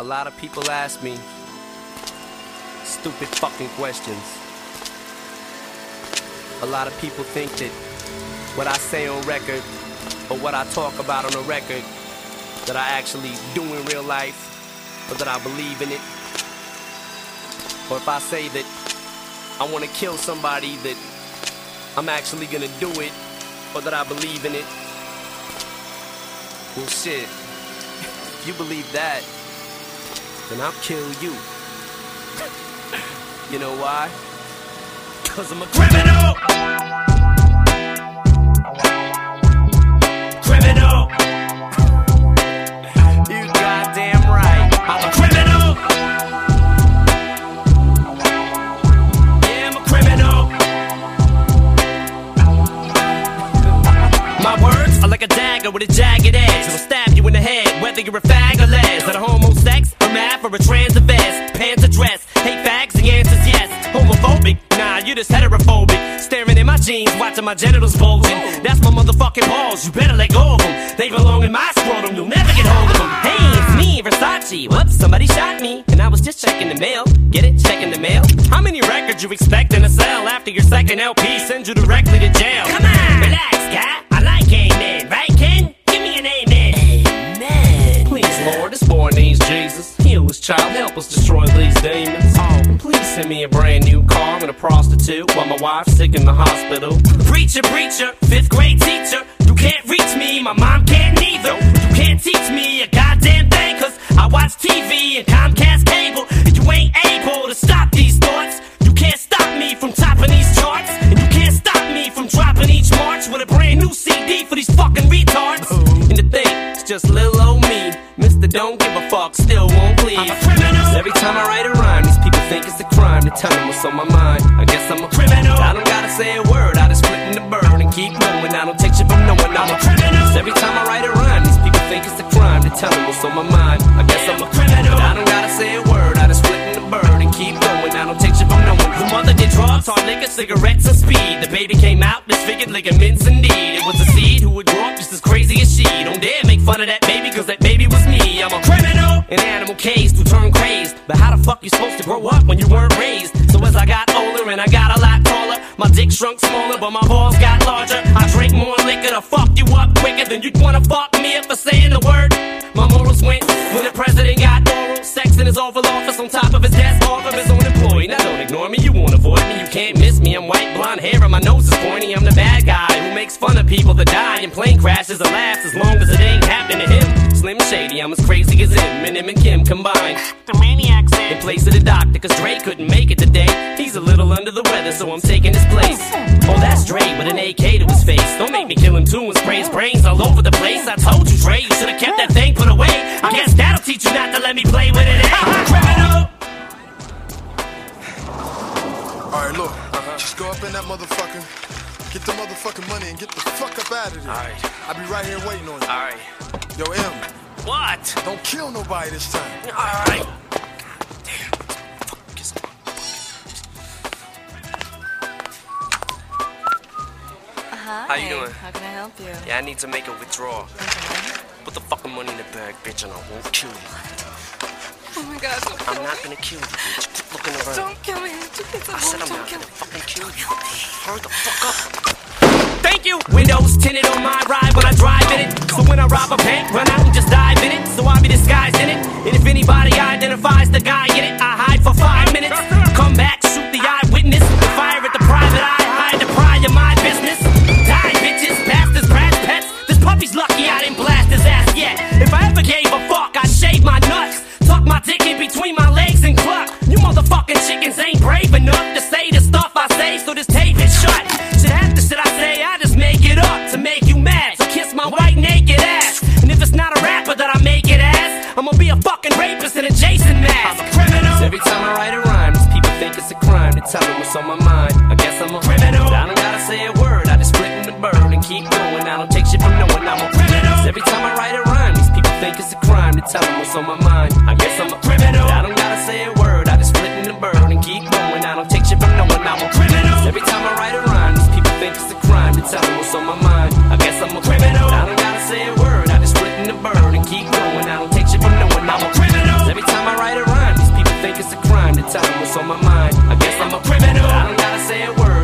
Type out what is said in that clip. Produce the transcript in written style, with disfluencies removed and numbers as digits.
A lot of people ask me stupid fucking questions. A lot of people think that what I say on record or what I talk about on a record that I actually do in real life, or that I believe in it. Or if I say that I want to kill somebody, that I'm actually gonna do it, or that I believe in it. Well shit, if you believe that, then I'll kill you. You know why? 'Cause I'm a criminal! Criminal! You goddamn right, I'm a criminal! Yeah, I'm a criminal! My words are like a dagger with a jagged edge. It'll stab you in the head, whether you're a fag or les. At a homosex, a math, or a trans or vest. Pants or dress, hate fags, the answer's yes. Homophobic? Nah, you just heterophobic. Staring in my jeans, watching my genitals bulging. That's my motherfucking balls, you better let go of them. They belong in my scrotum, you'll never get hold of them. Hey, it's me, Versace. Whoops, somebody shot me. And I was just checking the mail. Get it? Checking the mail? How many records you expecting to sell after your second LP sends you directly to jail? Come on, relax, guy. I like amen, right, Ken? Give me an amen. Amen. Please, Lord, this boy needs Jesus. Heal his child, help us destroy these demons. Oh, please send me a brand new car and a prostitute while my wife's sick in the hospital. Preacher, preacher, 5th grade teacher. You can't reach me, my mom can't neither. You can't teach me a goddamn thing, 'cause I watch TV and Comcast cable. And you ain't able to stop these thoughts. You can't stop me from topping these charts. And you can't stop me from dropping each March with a brand new CD for these fucking retards. And the thing, it's just little old me. Mr. Don't give a fuck, still won't please. I'm a criminal. Every time I write a rhyme, these people think it's a crime to tell them what's on my mind. I guess I'm a criminal. I don't gotta say a word, I just split in the bird and keep going. I don't take shit from no one, I'm a criminal. Every time I write a rhyme, these people think it's a crime to tell them what's on my mind. I guess I'm a criminal. I don't gotta say a word, I just split in the bird and keep going. I don't take shit from no one. The mother did drugs, hard liquor, cigarettes, and speed. The baby came out disfigured, ligaments indeed. It was a seed who would grow up just as crazy as she. Don't dare make fun of that baby, 'cause that baby was me. I'm a criminal, an animal caged who turned crazed. But how the fuck you supposed to grow up when you weren't raised? So as I got older and I got a lot taller, my dick shrunk smaller, but my balls got larger. I drink more liquor to fuck you up quicker than you'd wanna fuck me up for saying the word. My morals went when the president got oral sex in his Oval Office on top of his desk off of his own employee. Now don't ignore me, you won't avoid me, you can't miss me. I'm white, blonde hair, and my nose is pointy. I'm the bad guy who makes fun of people that die in plane crashes and laughs as long as it ain't happening to him. Slim Shady, I'm as crazy as him, and Kim combined. The maniac's in place of the doctor, 'cause Dre couldn't make it today. He's a little under the weather, so I'm taking his place. Oh, that's Dre with an AK to his face. Don't make me kill him too and spray his brains all over the place. I told you, Dre, you should've kept that thing put away. I guess that'll teach you not to let me play with it. Hey, criminal! Alright, look, just go up in that motherfucker, get the motherfucking money, and get the fuck up out of there. Alright. I'll be right here waiting on you. Alright. Yo, M. What? Don't kill nobody this time. Alright. Hi. How you doing? How can I help you? Yeah, I need to make a withdrawal. Put the fucking money in the bag, bitch, and I won't kill you. Oh my God! Don't kill I'm not me. gonna kill you, bitch. Keep looking around. Don't kill me. I said I'm not gonna fucking kill you. Hurry the fuck up. Thank you! Windows tinted on my ride when I drive in it. So when I rob a bank, run out and just dive in it. So I'll be disguised in it. And if anybody identifies the guy in it, I hide for 5 minutes. Come back, shoot the eyewitness. Fire at the private eye, hide the pry of my business. Die, bitches, bastards, brats, pets. This puppy's lucky I didn't blast his ass yet. If I ever gave a fuck, I'd shave my nuts. Tuck my dick in between my legs and cluck. You motherfucking chickens ain't brave enough to say the stuff I say, so this tape is shut. Shit after shit I say, I just make it up to make you mad. So kiss my white naked ass. And if it's not a rapper that I make it as, I'ma be a fucking rapist in a Jason mask. I'm a criminal. Every time I write a rhyme, these people think it's a crime to tell them what's on my mind. I guess I'm a criminal. I don't gotta say a word, I just split in the bird and keep going. I don't take shit from no one, I'm a criminal. Every time I write a rhyme, these people think it's a crime to tell them what's on my mind. I guess I'm a criminal. I don't gotta say a word, I just split in the bird and keep going. I don't take shit from no one, I'm a criminal. Every time I write a rhyme, these people think it's a crime to tell them what's on my mind. I guess I'm a criminal. I don't gotta say a word, I just split in the bird and keep going. I don't take shit from no one, I'm a criminal. Every time think it's a crime to tell them what's on my mind. I guess I'm a criminal. I don't gotta say a word.